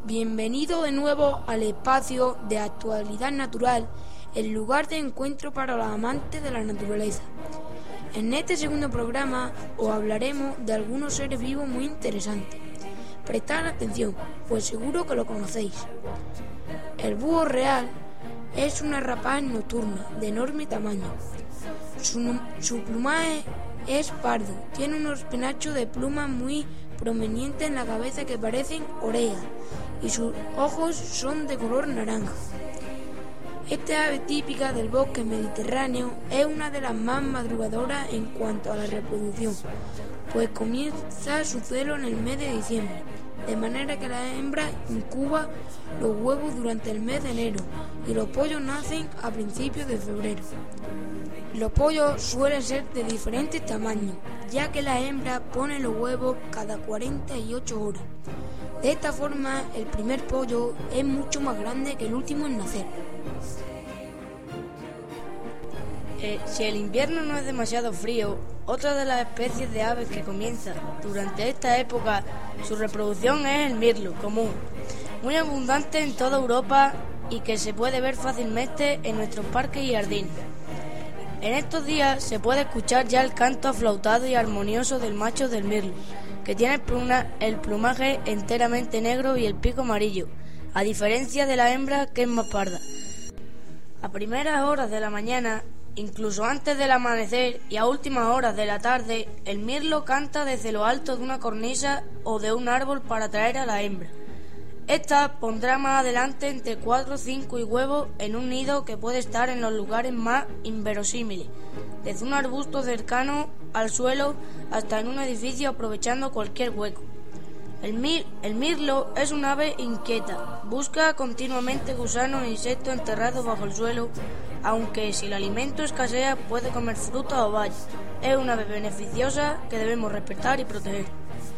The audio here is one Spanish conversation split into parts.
Bienvenido de nuevo al espacio de Actualidad Natural, el lugar de encuentro para los amantes de la naturaleza. En este segundo programa os hablaremos de algunos seres vivos muy interesantes. Prestad atención, pues seguro que lo conocéis. El búho real es una rapaz nocturna de enorme tamaño. Su plumaje es pardo, tiene unos penachos de plumas muy prominentes en la cabeza que parecen orejas y sus ojos son de color naranja. Esta ave típica del bosque mediterráneo es una de las más madrugadoras en cuanto a la reproducción, pues comienza su celo en el mes de diciembre, de manera que la hembra incuba los huevos durante el mes de enero y los pollos nacen a principios de febrero. Los pollos suelen ser de diferentes tamaños, ya que la hembra pone los huevos cada 48 horas. De esta forma, el primer pollo es mucho más grande que el último en nacer. Si el invierno no es demasiado frío, otra de las especies de aves que comienza durante esta época su reproducción es el mirlo común, muy abundante en toda Europa y que se puede ver fácilmente en nuestros parques y jardines. En estos días se puede escuchar ya el canto aflautado y armonioso del macho del mirlo, que tiene el plumaje enteramente negro y el pico amarillo, a diferencia de la hembra que es más parda. A primeras horas de la mañana, incluso antes del amanecer y a últimas horas de la tarde, el mirlo canta desde lo alto de una cornisa o de un árbol para atraer a la hembra. Esta pondrá más adelante entre 4 o 5 huevos en un nido que puede estar en los lugares más inverosímiles, desde un arbusto cercano al suelo hasta en un edificio, aprovechando cualquier hueco. El mirlo es un ave inquieta, busca continuamente gusanos e insectos enterrados bajo el suelo, aunque si el alimento escasea puede comer frutas o bayas. Es una ave beneficiosa que debemos respetar y proteger.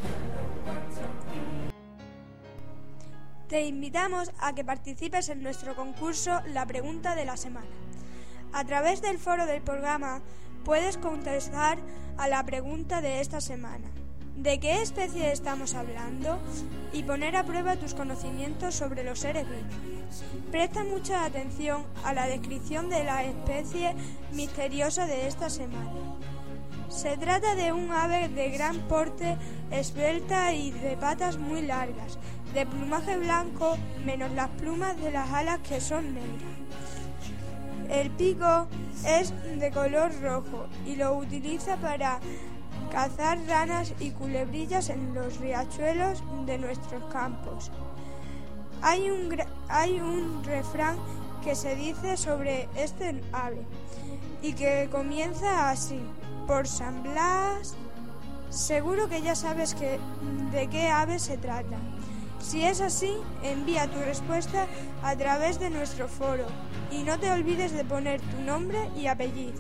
Te invitamos a que participes en nuestro concurso La Pregunta de la Semana. A través del foro del programa puedes contestar a la pregunta de esta semana: ¿de qué especie estamos hablando? Y poner a prueba tus conocimientos sobre los seres vivos. Presta mucha atención a la descripción de la especie misteriosa de esta semana. Se trata de un ave de gran porte, esbelta y de patas muy largas, de plumaje blanco, menos las plumas de las alas que son negras. El pico es de color rojo y lo utiliza para cazar ranas y culebrillas en los riachuelos de nuestros campos. Hay un refrán que se dice sobre este ave y que comienza así: por San Blas. Seguro que ya sabes de qué ave se trata. Si es así, envía tu respuesta a través de nuestro foro y no te olvides de poner tu nombre y apellidos.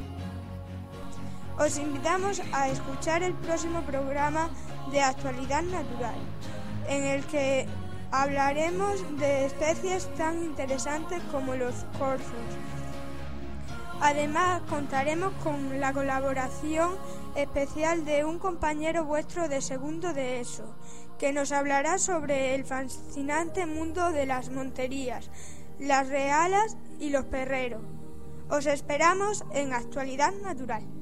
Os invitamos a escuchar el próximo programa de Actualidad Natural, en el que hablaremos de especies tan interesantes como los corzos. Además, contaremos con la colaboración especial de un compañero vuestro de segundo de ESO, que nos hablará sobre el fascinante mundo de las monterías, las realas y los perreros. Os esperamos en Actualidad Natural.